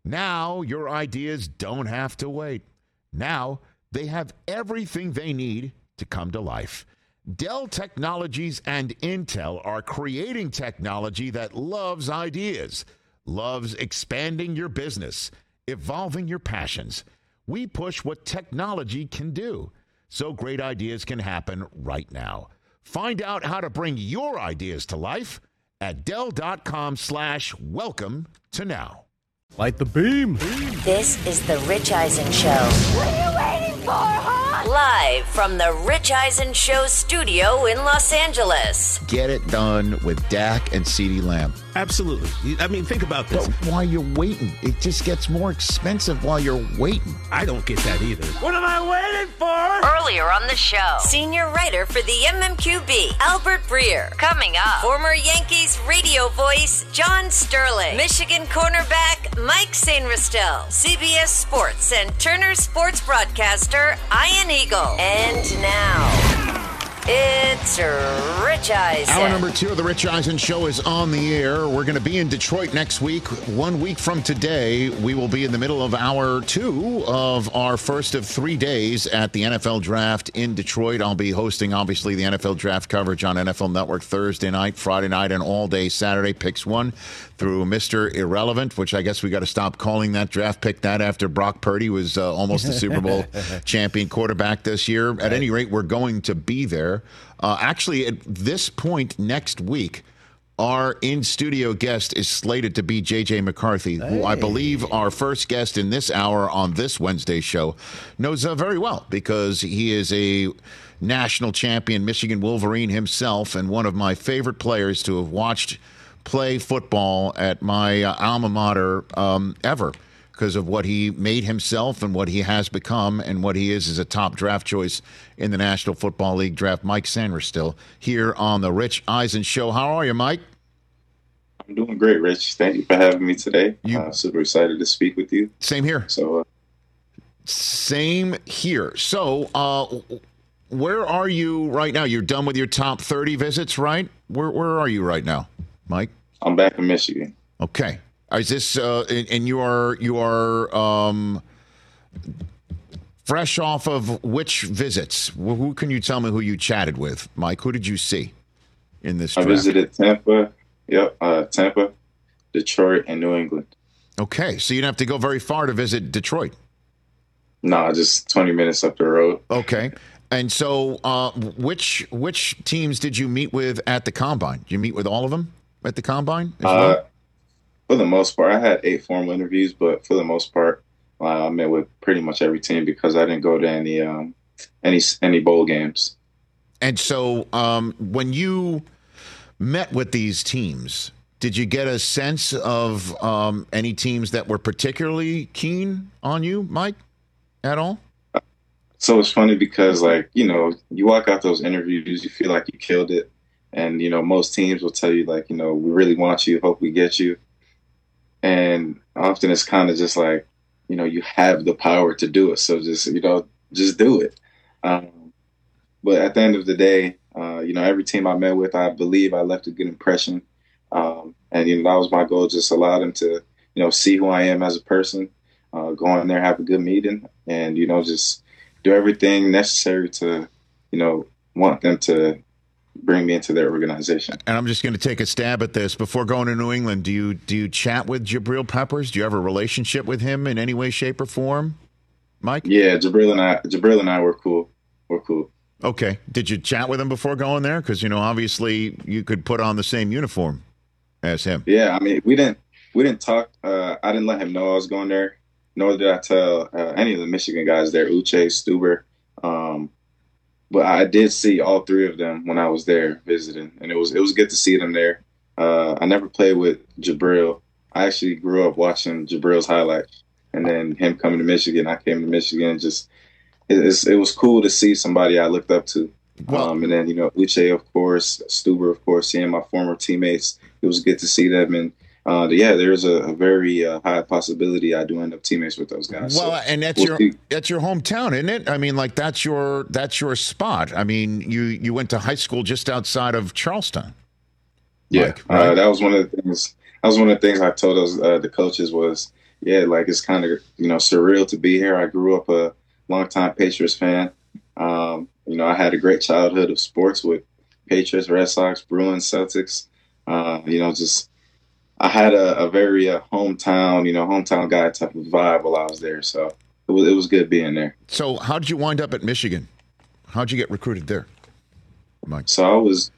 Now your ideas don't have to wait. Now they have everything they need to come to life. Dell Technologies and Intel are creating technology that loves ideas, loves expanding your business, evolving your passions. We push what technology can do, so great ideas can happen right now. Find out how to bring your ideas to life at Dell.com/welcome to now. Light the beam. This is the Rich Eisen Show. What are you waiting for, huh? Live from the Rich Eisen Show studio in Los Angeles. Get it done with Dak and CeeDee Lamb. Absolutely. I mean, think about this. But while you're waiting, it just gets more expensive while you're waiting. I don't get that either. What am I waiting for? Earlier on the show, senior writer for the MMQB, Albert Breer. Coming up, former Yankees radio voice, John Sterling. Michigan cornerback, Mike Sainristil. CBS Sports and Turner Sports broadcaster, Ian Eagle. And now, it's Rich Eisen. Hour number 2 of the Rich Eisen Show is on the air. We're going to be in Detroit next week. 1 week from today, we will be in the middle of hour 2 of our first of 3 days at the NFL Draft in Detroit. I'll be hosting, obviously, the NFL Draft coverage on NFL Network Thursday night, Friday night, and all day Saturday. Picks 1 through Mr. Irrelevant, which I guess we got to stop calling that draft pick that after Brock Purdy was almost the Super Bowl champion quarterback this year. At any rate, we're going to be there. Actually, at this point next week, our in-studio guest is slated to be J.J. McCarthy, who I believe our first guest in this hour on this Wednesday show knows very well because he is a national champion Michigan Wolverine himself and one of my favorite players to have watched play football at my alma mater ever, because of what he made himself and what he has become and what he is as a top draft choice in the National Football League draft. Mike Sainristil here on the Rich Eisen Show. How are you, Mike? I'm doing great, Rich. Thank you for having me today. Super excited to speak with you. Same here. Same here. So where are you right now? You're done with your top 30 visits, right? Where are you right now, Mike? I'm back in Michigan. Okay. Is this and you are fresh off of which visits? Who can you tell me who you chatted with, Mike? Who did you see in this draft? I visited Tampa. Tampa, Detroit, and New England. Okay, so you didn't have to go very far to visit Detroit. No, just 20 minutes up the road. Okay. And so which teams did you meet with at the Combine? Did you meet with all of them at the Combine as well? For the most part, I had 8 formal interviews, but for the most part, I met with pretty much every team because I didn't go to any bowl games. And so when you met with these teams, did you get a sense of any teams that were particularly keen on you, Mike, at all? So it's funny because, you walk out those interviews, you feel like you killed it. And, most teams will tell you, we really want you, hope we get you. And often it's kind of just like, you have the power to do it. So just do it. But at the end of the day, every team I met with, I believe I left a good impression. And, that was my goal, just allow them to, see who I am as a person, go in there, have a good meeting, and, just do everything necessary to, want them to bring me into their organization. And I'm just going to take a stab at this. Before going to New England, do you chat with Jabril Peppers? Do you have a relationship with him in any way, shape, or form, Mike? Yeah, Jabril and I were cool. We're cool. Okay. Did you chat with him before going there? Because, obviously you could put on the same uniform as him. Yeah, I mean, we didn't talk. I didn't let him know I was going there, nor did I tell any of the Michigan guys there, Uche, Stuber. But I did see all 3 of them when I was there visiting, and it was good to see them there. I never played with Jabril. I actually grew up watching Jabril's highlights, and then him coming to Michigan. I came to Michigan. It was cool to see somebody I looked up to. And then Uche, of course, Stuber, of course, seeing my former teammates. It was good to see them, and there's a very high possibility I do end up teammates with those guys. Well, and that's your hometown, isn't it? I mean, that's your spot. I mean, you went to high school just outside of Charleston. Yeah, Mike, right? That was one of the things. That was one of the things I told the coaches was, yeah, like it's kind of, surreal to be here. I grew up a longtime Patriots fan. I had a great childhood of sports with Patriots, Red Sox, Bruins, Celtics. Just I had a very hometown guy type of vibe while I was there. So it was good being there. So how did you wind up at Michigan? How'd you get recruited there, Mike? So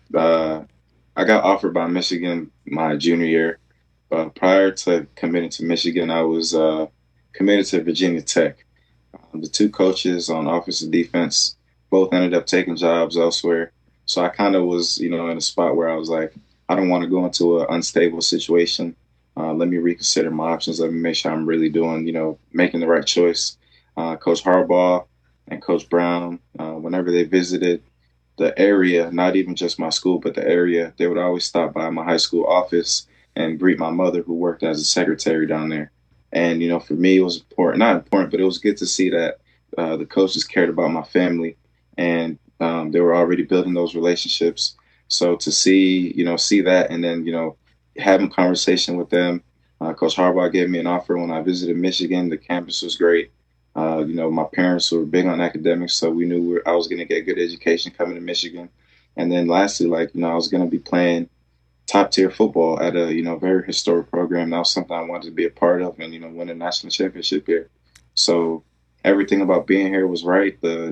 I got offered by Michigan my junior year. Prior to committing to Michigan, I was committed to Virginia Tech. The two coaches on offense and defense both ended up taking jobs elsewhere. So I kind of was, in a spot where I was like, I don't want to go into an unstable situation. Let me reconsider my options. Let me make sure I'm really doing, making the right choice. Coach Harbaugh and Coach Brown, whenever they visited the area, not even just my school, but the area, they would always stop by my high school office and greet my mother, who worked as a secretary down there. And, for me, it was important, not important, but it was good to see that the coaches cared about my family, and they were already building those relationships. So to see that, and then, having a conversation with them. Coach Harbaugh gave me an offer when I visited Michigan. The campus was great. My parents were big on academics, so we knew I was going to get good education coming to Michigan. And then lastly, I was going to be playing top tier football at a, very historic program. That was something I wanted to be a part of and, win a national championship here. So everything about being here was right. The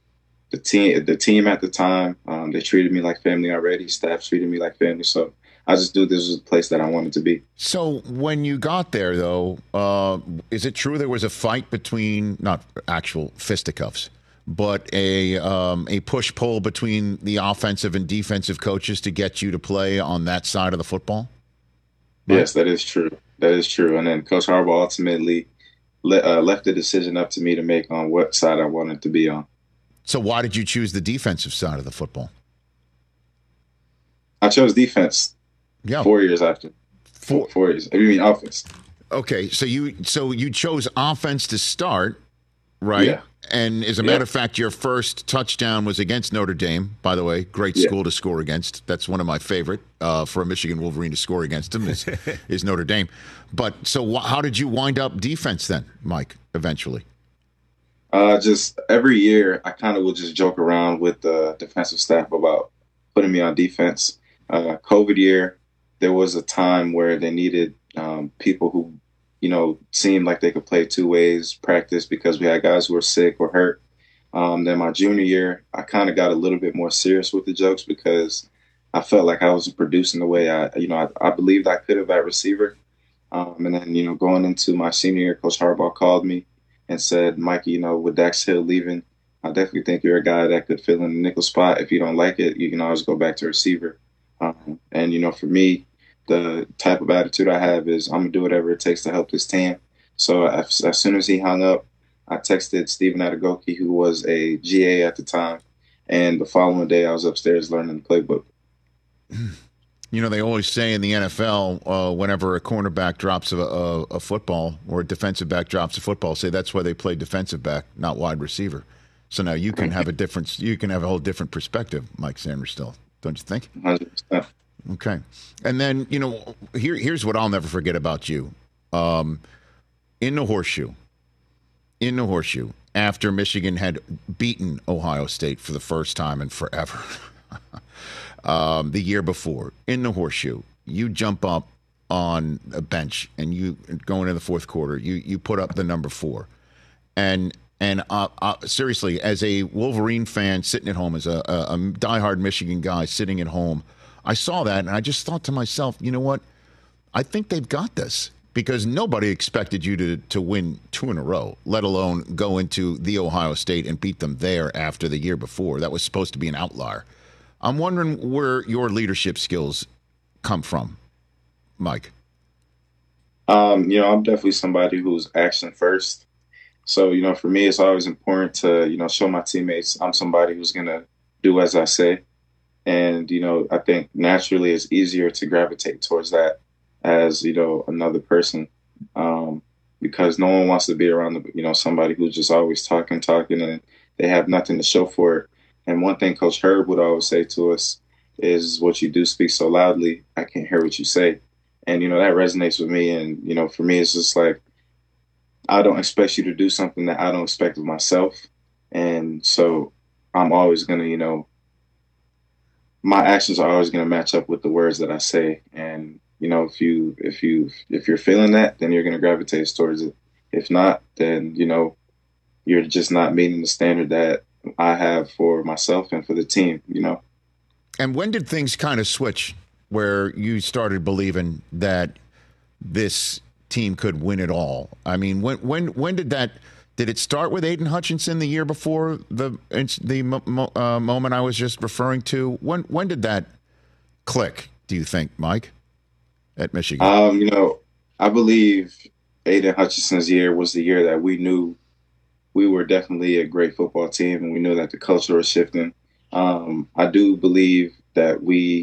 team at the time, they treated me like family already. Staff treated me like family. So I just knew this was a place that I wanted to be. So when you got there, though, is it true there was a fight between, not actual fisticuffs, but a push-pull between the offensive and defensive coaches to get you to play on that side of the football? Right? Yes, that is true. That is true. And then Coach Harbaugh ultimately left the decision up to me to make on what side I wanted to be on. So why did you choose the defensive side of the football? I chose defense. Yeah, 4 years after. 4 years. You mean offense? Okay, so you chose offense to start, right? Yeah. And as a matter of fact, your first touchdown was against Notre Dame. By the way, great school to score against. That's one of my favorite for a Michigan Wolverine to score against them is Notre Dame. But so how did you wind up defense then, Mike? Eventually. Just every year, I kind of would just joke around with the defensive staff about putting me on defense. COVID year, there was a time where they needed people who, seemed like they could play two ways, practice, because we had guys who were sick or hurt. Then my junior year, I kind of got a little bit more serious with the jokes because I felt like I wasn't producing the way I believed I could have at receiver. And then, going into my senior year, Coach Harbaugh called me and said, Mikey, with Dax Hill leaving, I definitely think you're a guy that could fill in the nickel spot. If you don't like it, you can always go back to receiver. And for me, the type of attitude I have is I'm going to do whatever it takes to help this team. So as soon as he hung up, I texted Stephen Adagoki, who was a GA at the time. And the following day, I was upstairs learning the playbook. They always say in the NFL, whenever a cornerback drops a football or a defensive back drops a football, say that's why they play defensive back, not wide receiver. So now you can have a difference. You can have a whole different perspective, Mike Sainristil, don't you think? 100%. Okay. And then, here's what I'll never forget about you. In the horseshoe, after Michigan had beaten Ohio State for the first time in forever, the year before, in the horseshoe, you jump up on a bench and you go into the fourth quarter, you put up the number 4. And seriously, as a Wolverine fan sitting at home, as a diehard Michigan guy sitting at home, I saw that and I just thought to myself, you know what? I think they've got this because nobody expected you to win 2 in a row, let alone go into the Ohio State and beat them there after the year before. That was supposed to be an outlier. I'm wondering where your leadership skills come from, Mike. I'm definitely somebody who's action first. So, for me, it's always important to, show my teammates I'm somebody who's going to do as I say. And, I think naturally it's easier to gravitate towards that as, another person because no one wants to be around, somebody who's just always talking and they have nothing to show for it. And one thing Coach Herb would always say to us is what you do speak so loudly, I can't hear what you say. And, that resonates with me. And, for me, it's just like I don't expect you to do something that I don't expect of myself. And so I'm always going to, my actions are always going to match up with the words that I say. And, if you're feeling that, then you're going to gravitate towards it. If not, then, you're just not meeting the standard that I have for myself and for the team, And when did things kind of switch where you started believing that this team could win it all? I mean, when did that? Did it start with Aiden Hutchinson the year before the moment I was just referring to? When did that click, do you think, Mike, at Michigan? I believe Aiden Hutchinson's year was the year that we knew we were definitely a great football team, and we knew that the culture was shifting. I do believe that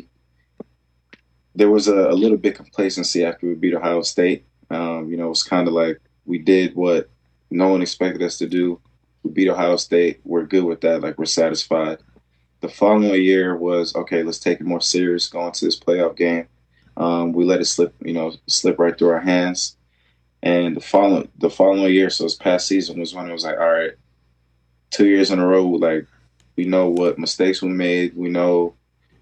there was a little bit complacency after we beat Ohio State. It was kind of like we did what no one expected us to do. We beat Ohio State. We're good with that. Like, we're satisfied. The following year was, okay, let's take it more serious going to this playoff game. We let it slip right through our hands. And the following year, so this past season, was when it was like, all right, 2 years in a row, like, we know what mistakes we made. We know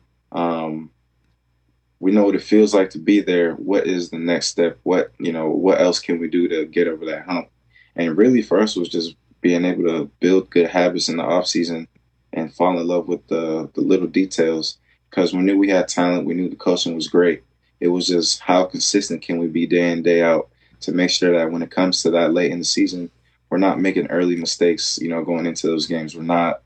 what it feels like to be there. What is the next step? What else can we do to get over that hump? And really for us was just being able to build good habits in the off season and fall in love with the little details, because we knew we had talent. We knew the coaching was great. It was just how consistent can we be day in, day out to make sure that when it comes to that late in the season, we're not making early mistakes, going into those games. We're not,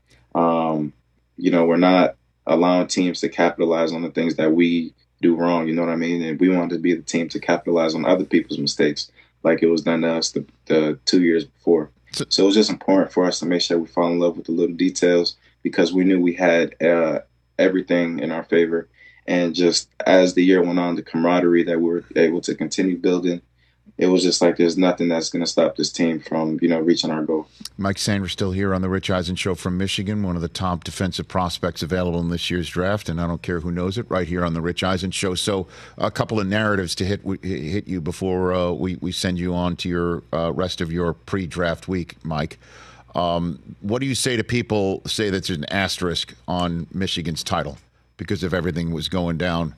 we're not allowing teams to capitalize on the things that we do wrong. You know what I mean? And we wanted to be the team to capitalize on other people's mistakes, like it was done to us the 2 years before. So it was just important for us to make sure we fall in love with the little details, because we knew we had everything in our favor. And just as the year went on, the camaraderie that we were able to continue building, it was just like there's nothing that's going to stop this team from, reaching our goal. Mike Sainristil still here on the Rich Eisen Show from Michigan, one of the top defensive prospects available in this year's draft, and I don't care who knows it, right here on the Rich Eisen Show. So a couple of narratives to hit you before we send you on to your rest of your pre-draft week, Mike. What do you say to people say that there's an asterisk on Michigan's title because of everything was going down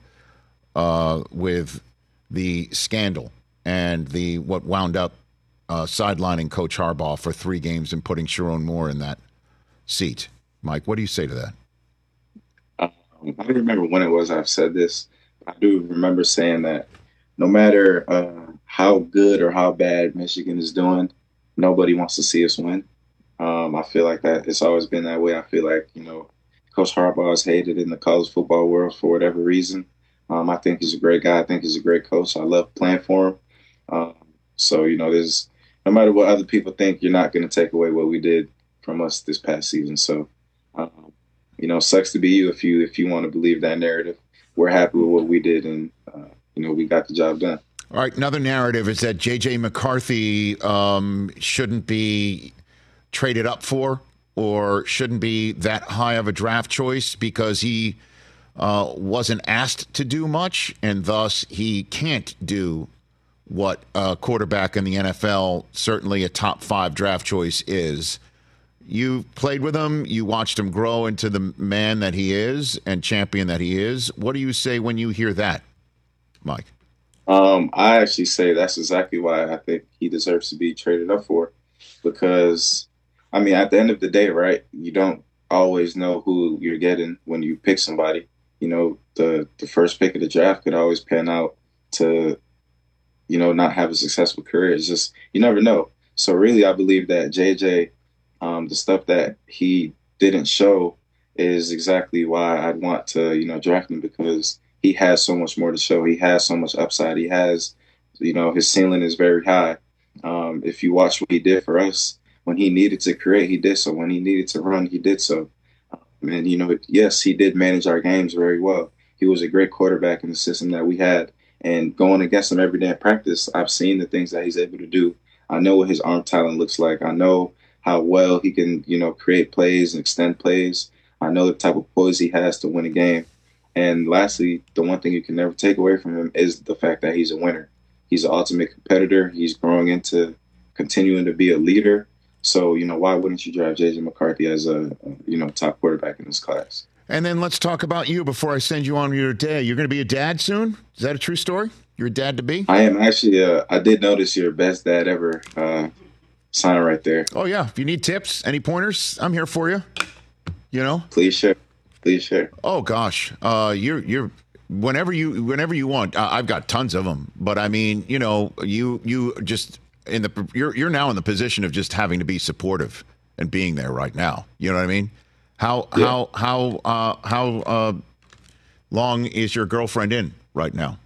with the scandal and what wound up sidelining Coach Harbaugh for 3 games and putting Sharon Moore in that seat? Mike, what do you say to that? I don't remember when it was I've said this. I do remember saying that no matter how good or how bad Michigan is doing, nobody wants to see us win. I feel like that it's always been that way. I feel like, Coach Harbaugh is hated in the college football world for whatever reason. I think he's a great guy. I think he's a great coach. I love playing for him. So, there's no matter what other people think, you're not going to take away what we did from us this past season. So, sucks to be you if you want to believe that narrative. We're happy with what we did, and we got the job done. All right. Another narrative is that J.J. McCarthy shouldn't be traded up for or shouldn't be that high of a draft choice because he wasn't asked to do much, and thus he can't do what a quarterback in the NFL, certainly a top 5 draft choice, is. You played with him. You watched him grow into the man that he is and champion that he is. What do you say when you hear that, Mike? I actually say that's exactly why I think he deserves to be traded up for, because, at the end of the day, right, you don't always know who you're getting when you pick somebody. The first pick of the draft could always pan out to not have a successful career. It's just, you never know. So really, I believe that JJ, the stuff that he didn't show is exactly why I'd want to, draft him, because he has so much more to show. He has so much upside. He has, his ceiling is very high. If you watch what he did for us, when he needed to create, he did so. When he needed to run, he did so. And, yes, he did manage our games very well. He was a great quarterback in the system that we had. And going against him every day in practice, I've seen the things that he's able to do. I know what his arm talent looks like. I know how well he can, create plays and extend plays. I know the type of poise he has to win a game. And lastly, the one thing you can never take away from him is the fact that he's a winner. He's an ultimate competitor. He's growing into continuing to be a leader. So, why wouldn't you draft J.J. McCarthy as a top quarterback in this class? And then let's talk about you before I send you on your day. You're going to be a dad soon? Is that a true story? You're a dad to be? I am actually. I did notice your best dad ever sign right there. Oh, yeah. If you need tips, any pointers, I'm here for you. Please share. Please share. Oh, gosh. You're whenever you want. I've got tons of them. But I mean, you just you're now in the position of just having to be supportive and being there right now. You know what I mean? How long is your girlfriend in right now?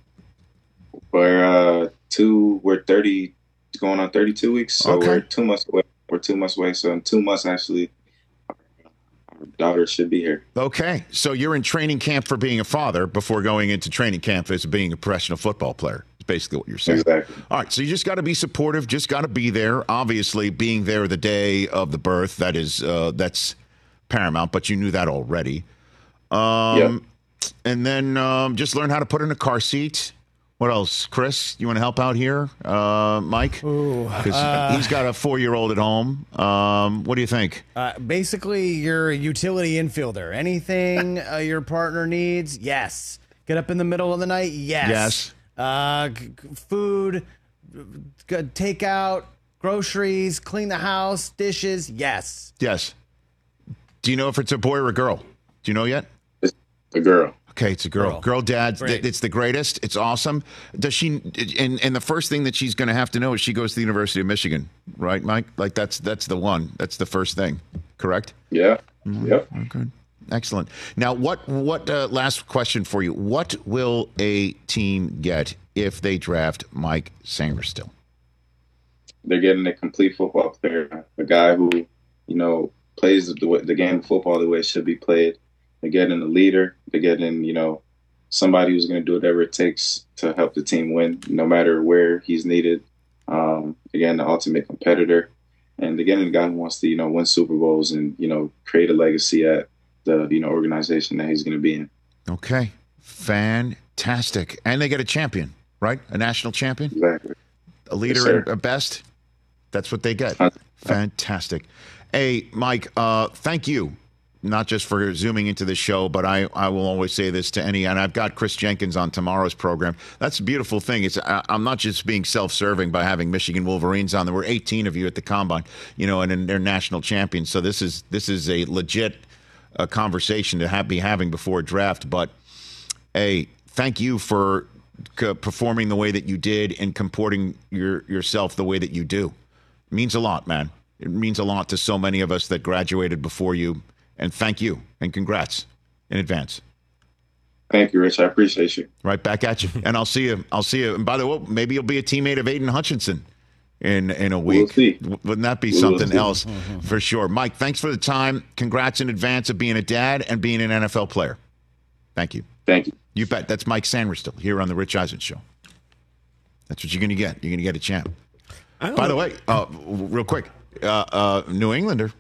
We're 30, going on 32 weeks. So Okay. we're 2 months away. We're 2 months away. So in 2 months, actually, our daughter should be here. Okay, so you're in training camp for being a father before going into training camp as being a professional football player. It's basically what you're saying. Exactly. All right, so you just got to be supportive, just got to be there. Obviously, being there the day of the birth, that's paramount, but you knew that already. Yep. And then just learn how to put in a car seat. What else? Chris, you want to help out here? Mike? Because he's got a 4-year-old at home. What do you think? Basically, you're a utility infielder. Anything your partner needs, yes. Get up in the middle of the night, yes. Food, takeout, groceries, clean the house, dishes, yes. Yes. Do you know if it's a boy or a girl? Do you know yet? It's a girl. Okay, it's a girl. Girl dad, Great. it's the greatest. It's awesome. Does she? And the first thing that she's going to have to know is she goes to the University of Michigan, right, Mike? Like that's the one. That's the first thing, correct? Yeah. Yep. Okay, excellent. Now, what? Last question for you. What will a team get if they draft Mike Sainristil? They're getting a complete football player, a guy who, plays the game of football the way it should be played. They're getting a leader. They're getting, somebody who's going to do whatever it takes to help the team win, no matter where he's needed. Again, the ultimate competitor. And again, the guy who wants to, win Super Bowls and, create a legacy at the, organization that he's going to be in. Okay, fantastic. And they get a champion, right? A national champion? Exactly. A leader Yes, sir. and a best. That's what they get. 100%. Fantastic. Hey, Mike, thank you. Not just for zooming into the show, but I will always say this to and I've got Chris Jenkins on tomorrow's program. That's a beautiful thing. I'm not just being self-serving by having Michigan Wolverines on. There were 18 of you at the Combine, and they're national champions. So this is a legit conversation to be having before draft. But, hey, thank you for performing the way that you did and comporting yourself the way that you do. It means a lot, man. It means a lot to so many of us that graduated before you. And thank you, and congrats in advance. Thank you, Rich. I appreciate you. Right back at you. And I'll see you. And by the way, maybe you'll be a teammate of Aiden Hutchinson in a week. We'll see. Wouldn't that be We'll something see. else for sure? Mike, thanks for the time. Congrats in advance of being a dad and being an NFL player. Thank you. Thank you. You bet. That's Mike Sainristil here on the Rich Eisen Show. That's what you're going to get. You're going to get a champ. By the way, real quick, New Englander.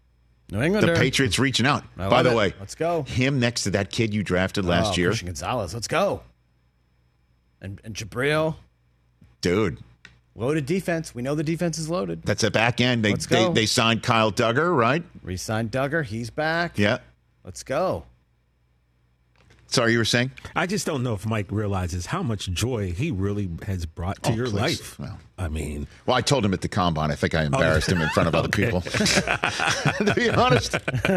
The Patriots reaching out. By the way, let's go. Him next to that kid you drafted last year. Christian Gonzalez, let's go. And Jabril. Dude. Loaded defense. We know the defense is loaded. That's a back end. Let's go. They signed Kyle Duggar, right? Re-signed Duggar. He's back. Yeah. Let's go. Sorry, you were saying? I just don't know if Mike realizes how much joy he really has brought to your please. life. Well. Well, I told him at the Combine. I think I embarrassed him in front of other people. To be honest.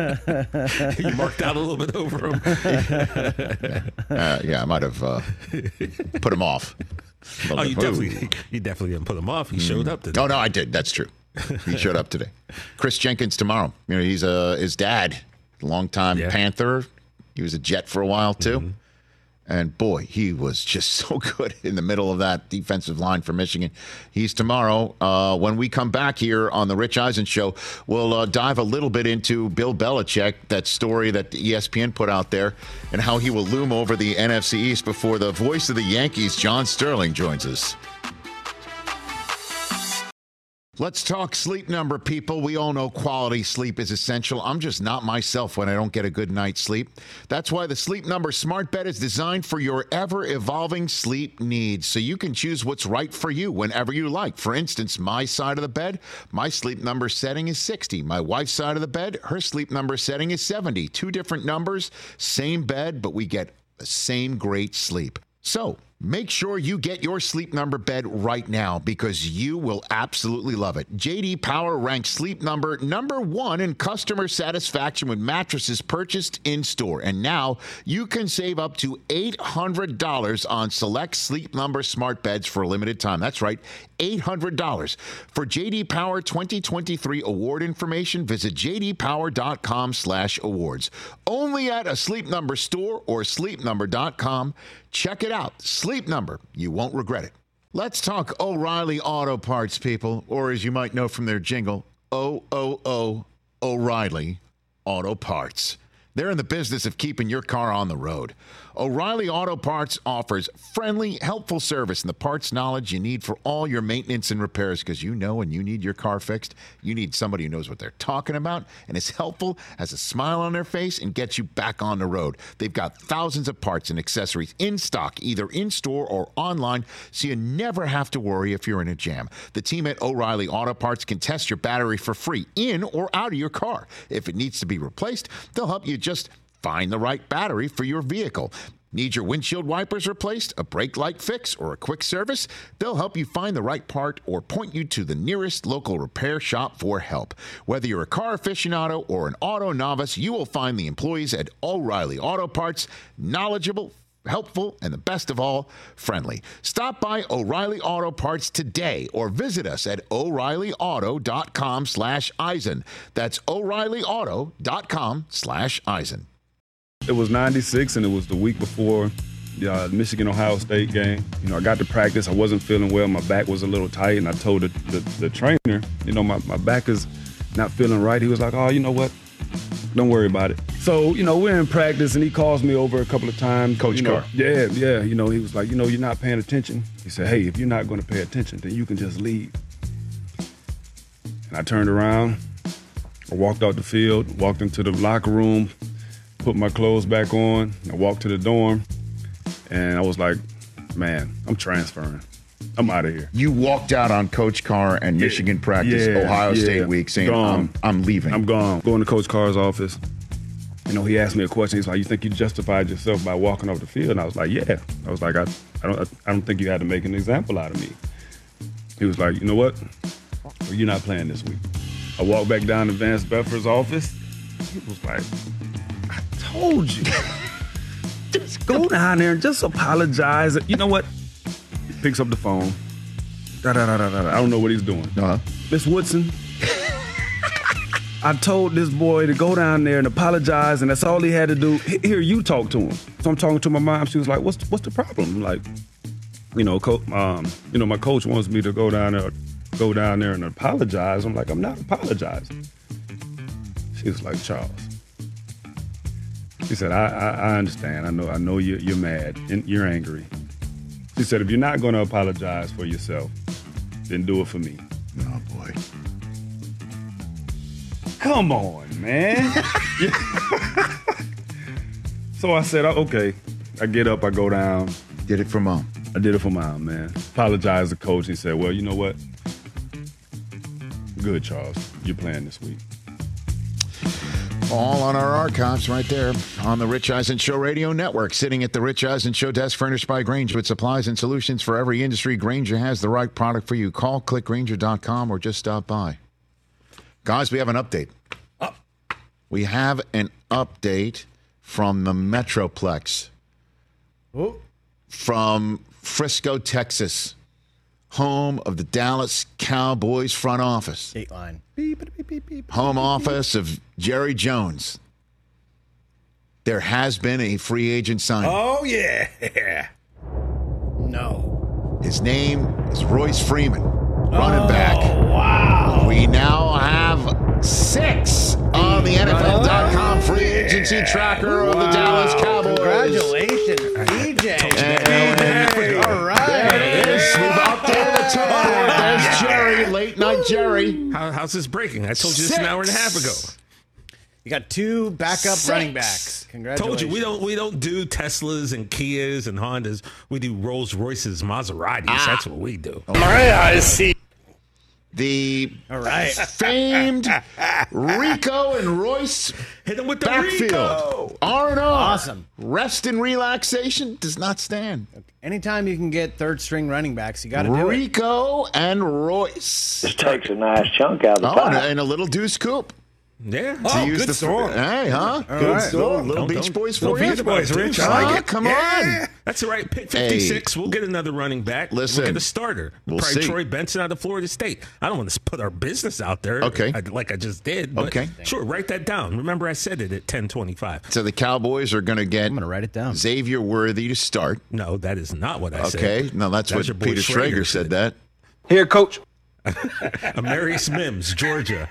You marked out a little bit over him. Yeah, I might have put him off. You definitely didn't put him off. He showed up today. Oh, no, I did. That's true. He showed up today. Chris Jenkins tomorrow. He's his dad, longtime Panther. He was a Jet for a while, too. Mm-hmm. And, boy, he was just so good in the middle of that defensive line for Michigan. He's tomorrow. When we come back here on the Rich Eisen Show, we'll dive a little bit into Bill Belichick, that story that ESPN put out there, and how he will loom over the NFC East before the voice of the Yankees, John Sterling, joins us. Let's talk Sleep Number, people. We all know quality sleep is essential. I'm just not myself when I don't get a good night's sleep. That's why the Sleep Number smart bed is designed for your ever-evolving sleep needs, so you can choose what's right for you whenever you like. For instance, my side of the bed, my Sleep Number setting is 60. My wife's side of the bed, her Sleep Number setting is 70. Two different numbers, same bed, but we get the same great sleep. So make sure you get your Sleep Number bed right now because you will absolutely love it. J.D. Power ranks Sleep Number #1 in customer satisfaction with mattresses purchased in-store. And now you can save up to $800 on select Sleep Number smart beds for a limited time. That's right, $800. For J.D. Power 2023 award information, visit jdpower.com/awards. Only at a Sleep Number store or sleepnumber.com. Check it out. Sleep Number. You won't regret it. Let's talk O'Reilly Auto Parts, people, or as you might know from their jingle, O-O-O O'Reilly Auto Parts. They're in the business of keeping your car on the road. O'Reilly Auto Parts offers friendly, helpful service and the parts knowledge you need for all your maintenance and repairs, because you know when you need your car fixed, you need somebody who knows what they're talking about and is helpful, has a smile on their face, and gets you back on the road. They've got thousands of parts and accessories in stock, either in-store or online, so you never have to worry if you're in a jam. The team at O'Reilly Auto Parts can test your battery for free in or out of your car. If it needs to be replaced, they'll help you just find the right battery for your vehicle. Need your windshield wipers replaced, a brake light fix, or a quick service? They'll help you find the right part or point you to the nearest local repair shop for help. Whether you're a car aficionado or an auto novice, you will find the employees at O'Reilly Auto Parts knowledgeable, helpful, and the best of all, friendly. Stop by O'Reilly Auto Parts today or visit us at O'ReillyAuto.com/Eisen. That's O'ReillyAuto.com/Eisen. It was 96, and it was the week before the Michigan-Ohio State game. You know, I got to practice. I wasn't feeling well. My back was a little tight, and I told the trainer, you know, my back is not feeling right. He was like, oh, you know what? Don't worry about it. So, you know, we're in practice, and he calls me over a couple of times. Coach Carr. Yeah. You know, he was like, you know, you're not paying attention. He said, hey, if you're not going to pay attention, then you can just leave. And I turned around. I walked out the field, walked into the locker room, put my clothes back on. I walked to the dorm, and I was like, man, I'm transferring. I'm out of here. You walked out on Coach Carr and Michigan practice, Ohio State week, saying, I'm leaving. I'm gone. Going to Coach Carr's office. You know, he asked me a question. He's like, you think you justified yourself by walking off the field? And I was like, yeah. I was like, I don't think you had to make an example out of me. He was like, you know what? Well, you're not playing this week. I walked back down to Vance Beffer's office. He was like, I told you. Just go down there and just apologize. You know what? He picks up the phone. I don't know what he's doing. Miss Woodson, I told this boy to go down there and apologize, and that's all he had to do. Here, you talk to him. So I'm talking to my mom. She was like, "What's the problem?" I'm like, my coach wants me to go down there and apologize. I'm like, I'm not apologizing. She was like, Charles. She said, I understand. I know you're mad and you're angry. She said, if you're not going to apologize for yourself, then do it for me. Oh, boy. Come on, man. So I said, okay. I get up, I go down. Did it for Mom. I did it for Mom, man. Apologized to Coach. He said, well, you know what? Good, Charles. You're playing this week. All on our archives right there on the Rich Eisen Show Radio Network. Sitting at the Rich Eisen Show desk, furnished by Grainger with supplies and solutions for every industry. Grainger has the right product for you. Call, click Grainger.com, or just stop by. Guys, we have an update. We have an update from the Metroplex. From Frisco, Texas. Home of the Dallas Cowboys front office. Dateline. Home office of Jerry Jones. There has been a free agent signing. Oh, yeah. No. His name is Royce Freeman, running back. Wow. We now have 6 on the NFL.com free agency tracker of the Dallas Cowboys. Congratulations, DJ. All right. There it is. We've updated the time. There's Jerry, late night Jerry. How's this breaking? I told you this an hour and a half ago. You got 2 backup running backs. Congratulations. Told you we don't do Teslas and Kias and Hondas. We do Rolls Royces, Maseratis. That's what we do. I see. The All right. famed Rico and Royce Hit him with the backfield. Rico. R&R. Awesome. Rest and relaxation does not stand. Anytime you can get third-string running backs, you got to do it. Rico and Royce. This takes a nice chunk out of the Oh, pie. and a little Deuce Coupe. Yeah. To use the song. Hey, huh? Good Right. song. Little Beach Boys for Little you. Beach Boys, Rich. I Huh? like it. Come on. That's all right. Pick 56. We'll get another running back. Listen. We'll get a starter. We'll Probably see. Troy Benson out of Florida State. I don't want to put our business out there. Okay. Like I just did. But Okay. Sure. Write that down. Remember, I said it at 10:25. So the Cowboys are going to get I'm going to write it down. Xavier Worthy to start. No, that is not what I said. Okay. No, that's That was your what boy Peter Schrager said that. Here, Coach. Amarius Mims, Georgia.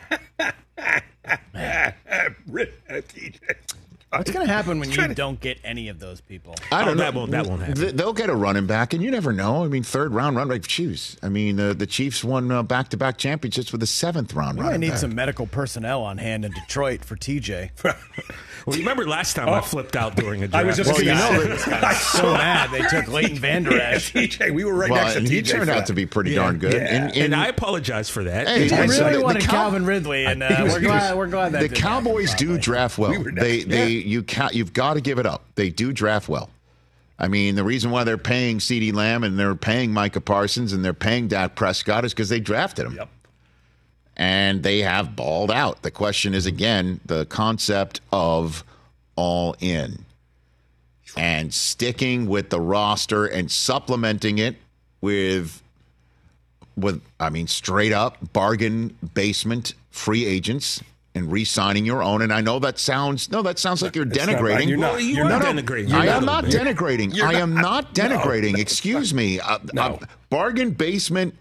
What's going to happen when you don't get any of those people? I don't that know. won't happen. They'll get a running back, and you never know. I mean, third-round running back. Choose. I mean, the Chiefs won back-to-back championships with a seventh-round We running might need back. some medical personnel on hand in Detroit for TJ. Well, you remember last time I flipped out during a draft? I was just Well, you gonna know, say, I'm so mad they took Leighton Vander Esch. TJ, we were right Well, next to and TJ. he turned for out that. to be pretty darn good. Yeah. and I apologize for that. Hey, I listen, really the wanted Cow- Calvin Ridley, and we're glad that the didn't Cowboys happen, do probably. draft well. We were next. You've got to give it up. They do draft well. I mean, the reason why they're paying CeeDee Lamb and they're paying Micah Parsons and they're paying Dak Prescott is because they drafted him. Yep. And they have balled out. The question is, again, the concept of all in and sticking with the roster and supplementing it with straight up bargain basement free agents and re-signing your own. And I know that sounds like you're It's not denigrating. right. You're not. Well, you You're are not. denigrating. I You're am not not denigrating. I am not denigrating. No. Excuse me. No. Bargain basement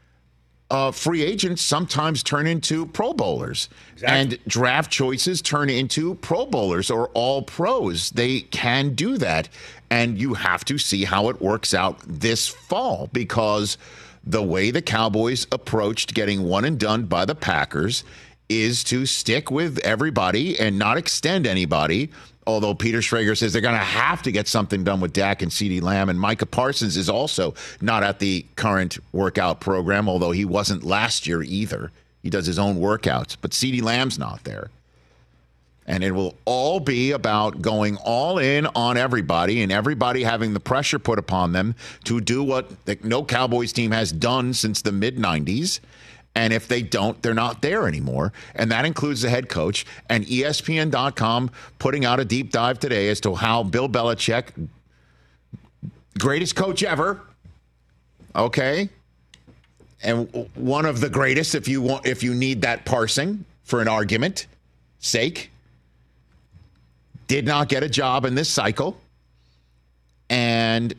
free agents sometimes turn into Pro Bowlers. Exactly. And draft choices turn into Pro Bowlers or all pros. They can do that. And you have to see how it works out this fall, because the way the Cowboys approached getting one and done by the Packers is to stick with everybody and not extend anybody. Although Peter Schrager says they're going to have to get something done with Dak and CeeDee Lamb. And Micah Parsons is also not at the current workout program, although he wasn't last year either. He does his own workouts, but CeeDee Lamb's not there. And it will all be about going all in on everybody and everybody having the pressure put upon them to do what no Cowboys team has done since the mid-'90s. And if they don't, they're not there anymore. And that includes the head coach. And ESPN.com putting out a deep dive today as to how Bill Belichick, greatest coach ever, okay, and one of the greatest if you need that parsing for an argument sake, did not get a job in this cycle. And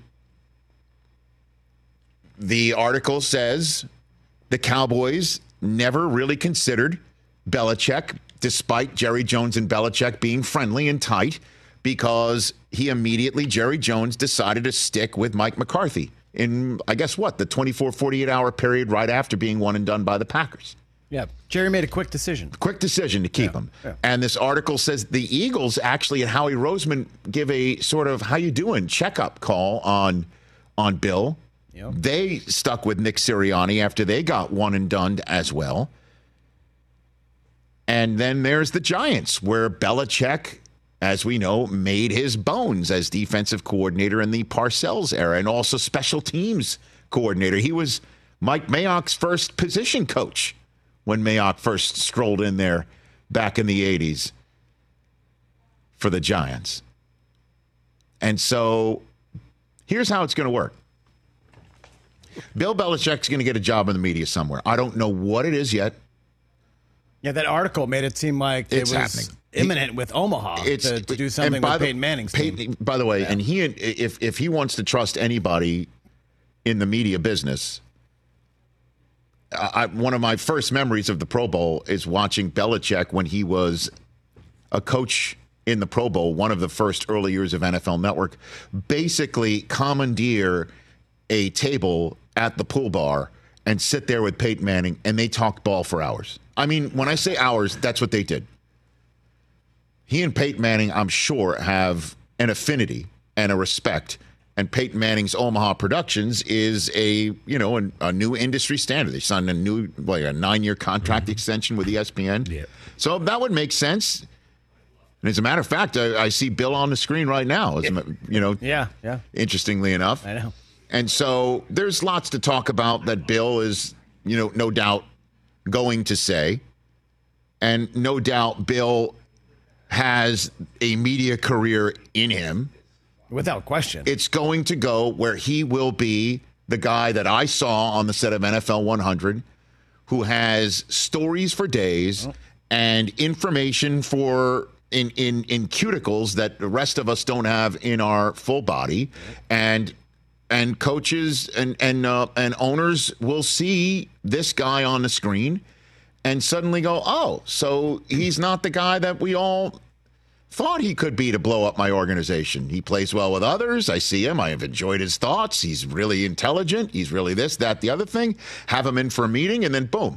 the article says the Cowboys never really considered Belichick, despite Jerry Jones and Belichick being friendly and tight, because Jerry Jones decided to stick with Mike McCarthy in, I guess, the 24, 48-hour period right after being one and done by the Packers. Yeah, Jerry made a quick decision. Quick decision to keep him. Yeah. And this article says the Eagles actually and Howie Roseman give a sort of how you doing checkup call on Bill. Yep. They stuck with Nick Sirianni after they got one and done as well. And then there's the Giants, where Belichick, as we know, made his bones as defensive coordinator in the Parcells era and also special teams coordinator. He was Mike Mayock's first position coach when Mayock first strolled in there back in the 80s for the Giants. And so here's how it's going to work. Bill Belichick's going to get a job in the media somewhere. I don't know what it is yet. Yeah, that article made it seem like It's it was happening. imminent with Omaha to do something with Peyton Manning's team. By the way, and if he wants to trust anybody in the media business, one of my first memories of the Pro Bowl is watching Belichick when he was a coach in the Pro Bowl, one of the first early years of NFL Network, basically commandeer a table at the pool bar and sit there with Peyton Manning, and they talk ball for hours. I mean, when I say hours, that's what they did. He and Peyton Manning, I'm sure, have an affinity and a respect. And Peyton Manning's Omaha Productions is a new industry standard. They signed a 9-year contract extension with ESPN. Yeah. So that would make sense. And as a matter of fact, I see Bill on the screen right now. Yeah. Interestingly enough. I know. And so there's lots to talk about that Bill is, no doubt going to say. And no doubt Bill has a media career in him. Without question. It's going to go where he will be the guy that I saw on the set of NFL 100 who has stories for days and information for in cuticles that the rest of us don't have in our full body, and coaches and owners will see this guy on the screen and suddenly go, oh, so he's not the guy that we all thought he could be to blow up my organization. He plays well with others. I see him. I have enjoyed his thoughts. He's really intelligent. He's really this, that, the other thing. Have him in for a meeting, and then boom.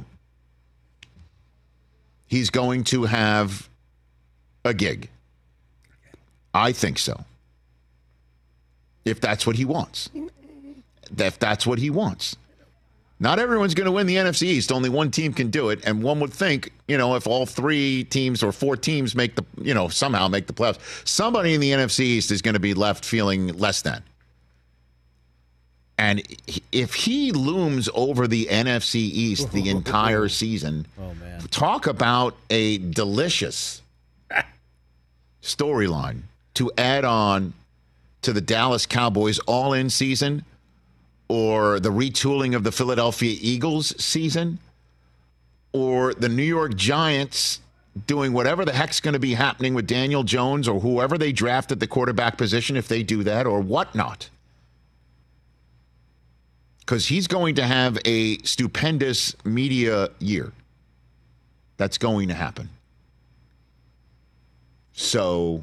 He's going to have a gig. I think so. If that's what he wants. If that's what he wants. Not everyone's going to win the NFC East. Only one team can do it. And one would think, if all 3 teams or 4 teams somehow make the playoffs, somebody in the NFC East is going to be left feeling less than. And if he looms over the NFC East the entire season, talk about a delicious storyline to add on to the Dallas Cowboys all-in season, or the retooling of the Philadelphia Eagles season, or the New York Giants doing whatever the heck's going to be happening with Daniel Jones or whoever they draft at the quarterback position if they do that, or whatnot. Because he's going to have a stupendous media year. That's going to happen. So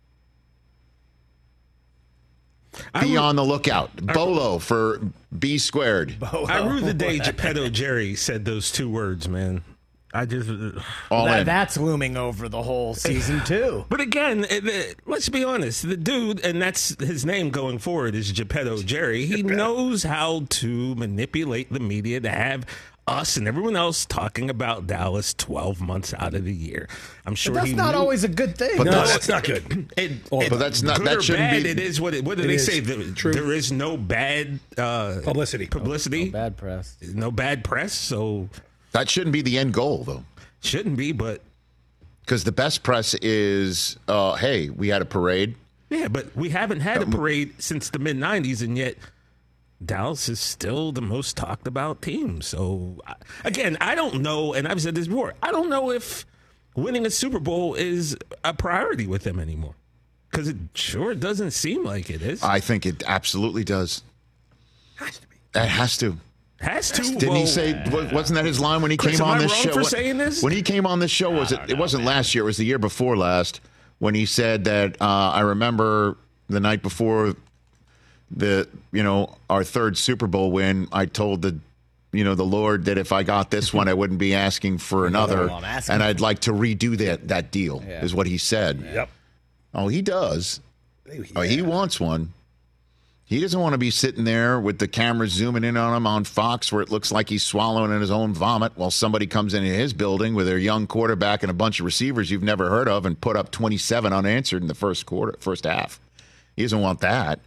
be on the lookout. Bolo for B squared. I rue the day Geppetto Jerry said those 2 words, man. I just that's looming over the whole season too. But again, let's be honest. The dude, and that's his name going forward, is Geppetto Jerry. He knows how to manipulate the media to have us and everyone else talking about Dallas 12 months out of the year. I'm sure that's not always a good thing. But that's not good. But that's not. Good That or shouldn't bad, be. it is what do they say? There is no bad publicity. No bad press. No bad press. So That shouldn't be the end goal, though. Shouldn't be, but because the best press is, hey, we had a parade. Yeah, but we haven't had a parade since the mid-'90s, and yet Dallas is still the most talked about team. So, again, I don't know, and I've said this before, I don't know if winning a Super Bowl is a priority with them anymore, because it sure doesn't seem like it is. I think it absolutely does. Has to be. It has to. Has to. Didn't he say? Wasn't that his line when he Chris, came on am I this wrong show? for saying this? When he came on this show, it wasn't last year. It was the year before last when he said that. I remember the night before our 3rd Super Bowl win. I told the Lord that if I got this one, I wouldn't be asking for another, and I'd like to redo that deal. Yeah. Is what he said. Yep. Oh, he does. Yeah. Oh, he wants one. He doesn't want to be sitting there with the camera zooming in on him on Fox where it looks like he's swallowing in his own vomit while somebody comes into his building with their young quarterback and a bunch of receivers you've never heard of and put up 27 unanswered in the first half. He doesn't want that.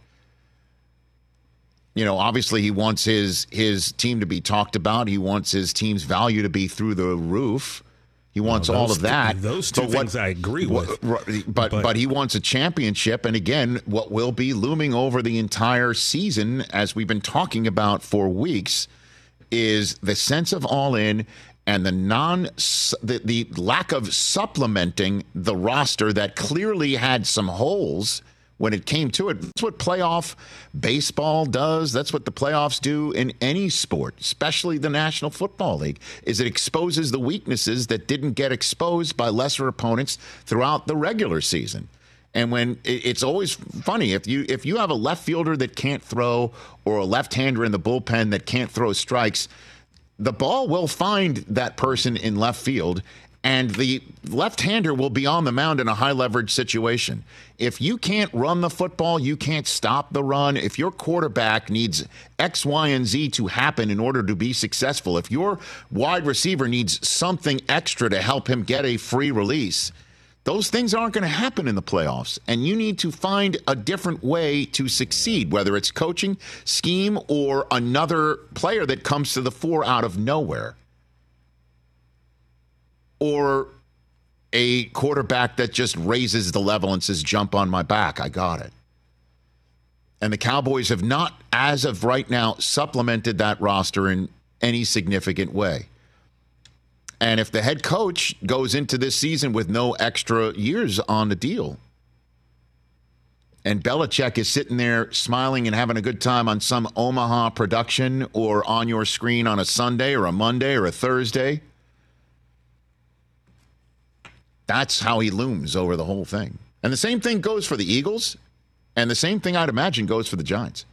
Obviously he wants his team to be talked about. He wants his team's value to be through the roof. He wants all of that. Those two things I agree with. But he wants a championship. And again, what will be looming over the entire season, as we've been talking about for weeks, is the sense of all in and the lack of supplementing the roster that clearly had some holes when it came to it. That's what playoff baseball does. That's what the playoffs do in any sport, especially the National Football League, is it exposes the weaknesses that didn't get exposed by lesser opponents throughout the regular season. And when it's always funny, if you have a left fielder that can't throw or a left-hander in the bullpen that can't throw strikes, the ball will find that person in left field, and the left-hander will be on the mound in a high-leverage situation. If you can't run the football, you can't stop the run. If your quarterback needs X, Y, and Z to happen in order to be successful, if your wide receiver needs something extra to help him get a free release, those things aren't going to happen in the playoffs, and you need to find a different way to succeed, whether it's coaching, scheme, or another player that comes to the fore out of nowhere, or a quarterback that just raises the level and says, jump on my back, I got it. And the Cowboys have not, as of right now, supplemented that roster in any significant way. And if the head coach goes into this season with no extra years on the deal, and Belichick is sitting there smiling and having a good time on some Omaha production or on your screen on a Sunday or a Monday or a Thursday, that's how he looms over the whole thing. And the same thing goes for the Eagles, and the same thing I'd imagine goes for the Giants.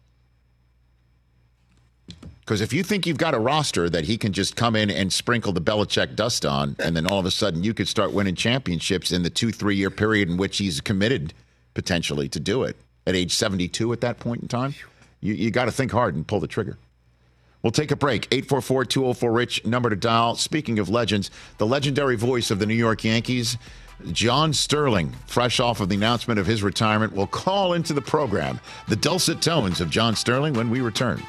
Because if you think you've got a roster that he can just come in and sprinkle the Belichick dust on, and then all of a sudden you could start winning championships in the 2-3 year period in which he's committed potentially to do it at age 72 at that point in time, you got to think hard and pull the trigger. We'll take a break. 844-204-RICH, number to dial. Speaking of legends, the legendary voice of the New York Yankees, John Sterling, fresh off of the announcement of his retirement, will call into the program. The dulcet tones of John Sterling when we return.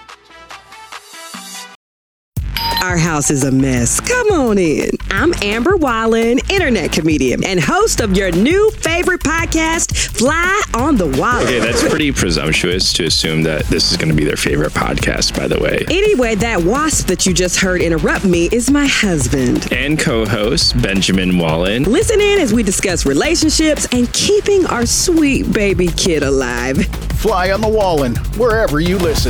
Our house is a mess. Come on in. I'm Amber Wallen, internet comedian and host of your new favorite podcast, Fly on the Wall. Okay, that's pretty presumptuous to assume that this is going to be their favorite podcast, by the way. Anyway, that wasp that you just heard interrupt me is my husband. And co-host, Benjamin Wallen. Listen in as we discuss relationships and keeping our sweet baby kid alive. Fly on the Wallen, wherever you listen.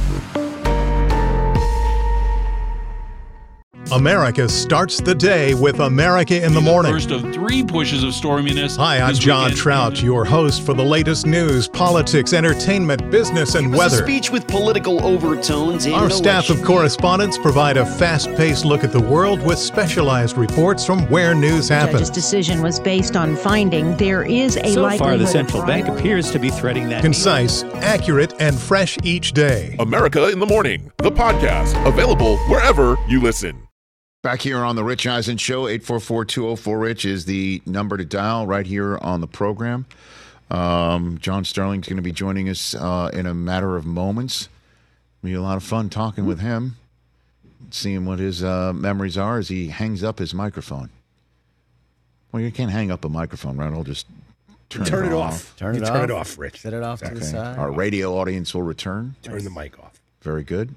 America starts the day with America in the Morning. First of 3 pushes of storminess. Hi, I'm John Trout, your host for the latest news, politics, entertainment, business, and weather. A speech with political overtones. Our staff of correspondents provide a fast-paced look at the world with specialized reports from where news happens. The judge's decision was based on finding there is a likelihood. So far, the central bank appears to be threading that. Concise, accurate, and fresh each day. America in the Morning, the podcast, available wherever you listen. Back here on the Rich Eisen Show, 844-204-RICH is the number to dial right here on the program. John Sterling's going to be joining us in a matter of moments. It'll be a lot of fun talking with him, seeing what his memories are as he hangs up his microphone. Well, you can't hang up a microphone, right? I'll just turn it off. Turn it off, Rich. Set it off to the side. Our radio audience will return. Turn the mic off. Very good.